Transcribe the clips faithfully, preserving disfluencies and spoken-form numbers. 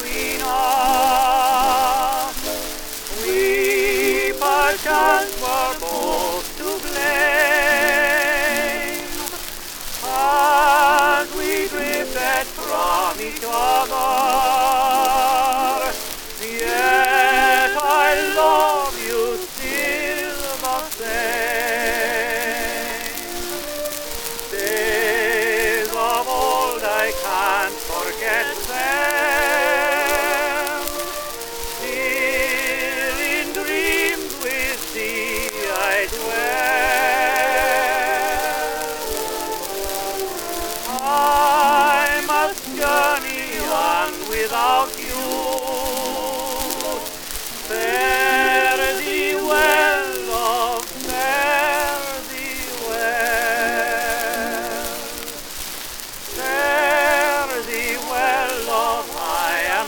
between us. We perchance were both to blame, as we drifted from each other. Yet I love you still the same. Days of old, I can't forget them. Still in dreams with thee I dwell. I must journey on without you. Fare thee well, love, fare thee well. Fare thee well, love, I am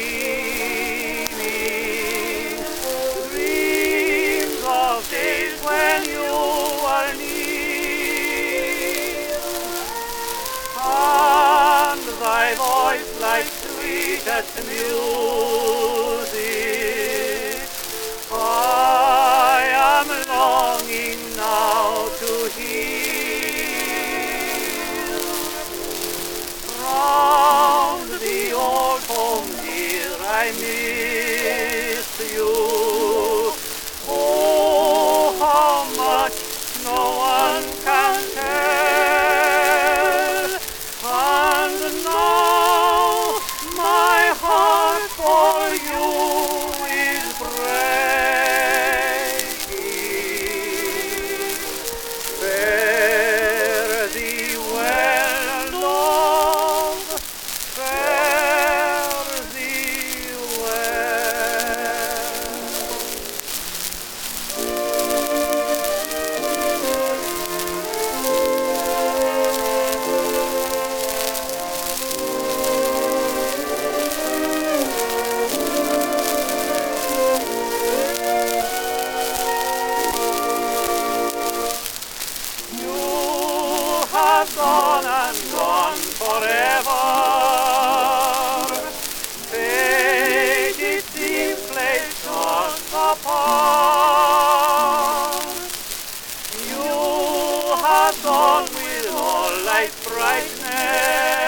dreaming, dreams of days when you were near, and thy voice like sweetest music. I am longing now to hear. Round the old home dear, I miss you. Oh, how much no one can tell. And now my heart for you is breaking. Fare thee well, love, fare thee well. You have gone and gone forever. Fate, it seems, placed us apart. You have gone with all life's brightness.